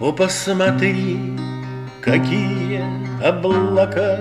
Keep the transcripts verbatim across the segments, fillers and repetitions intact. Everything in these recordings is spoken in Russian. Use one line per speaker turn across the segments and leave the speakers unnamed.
О, посмотри, какие облака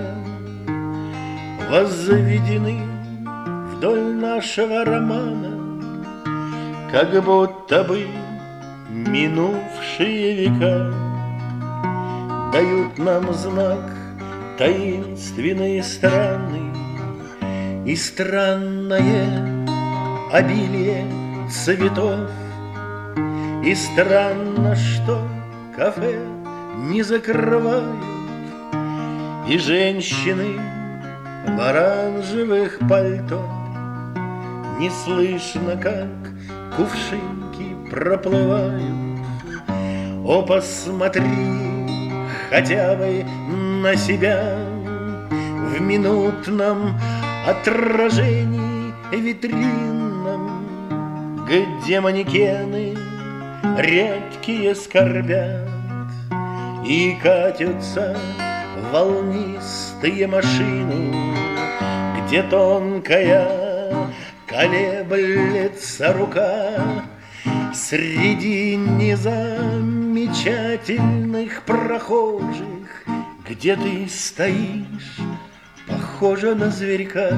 возведены вдоль нашего романа, как будто бы минувшие века дают нам знак таинственный и странный, и странное обилие цветов. И странно, что кафе не закрывают, и женщины в оранжевых пальто не слышно, как кувшинки проплывают. О, посмотри хотя бы на себя в минутном отражении витринном, где манекены редкие скорбят, и катятся волнистые машины, где тонкая колеблется рука среди незамечательных прохожих, где ты стоишь, похожа на зверька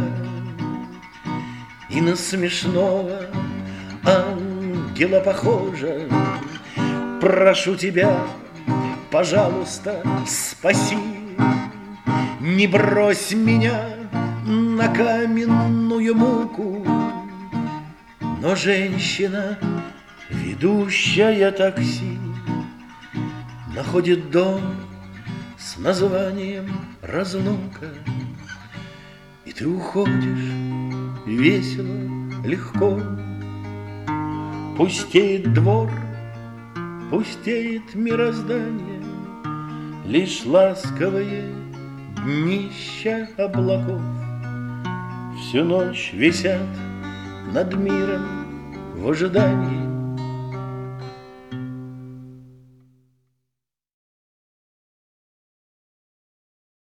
и на смешного ангела похожа. Прошу тебя, пожалуйста, спаси, не брось меня на каменную муку. Но женщина, ведущая такси, находит дом с названием «Разлука», и ты уходишь весело, легко. Пустеет двор, пустеет мироздание, лишь ласковые днища облаков всю ночь висят над миром в ожидании.